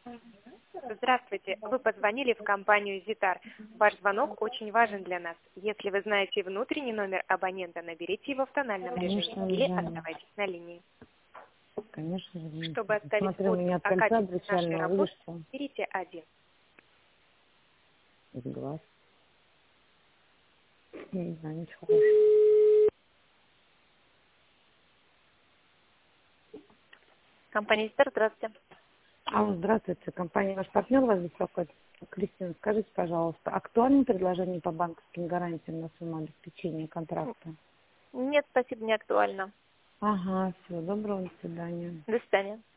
Здравствуйте, вы позвонили в компанию «Зитар». Ваш звонок очень важен для нас. Если вы знаете внутренний номер абонента, наберите его в тональном режиме Конечно, или знаю. оставайтесь на линии. Конечно, знаю. Чтобы оставить Смотрю, у отзыв меня от о кольца качестве нашей обручального, работы, видишь, что? берите 1. Из глаз. Не знаю, ничего хорошего. Компания «Зитар», здравствуйте. Здравствуйте. Компания «Ваш партнер» вас беспокоит. Кристина, скажите, пожалуйста, актуальны предложения по банковским гарантиям на сумму обеспечения контракта? Нет, спасибо, не актуально. Ага, всего доброго, до свидания. До свидания.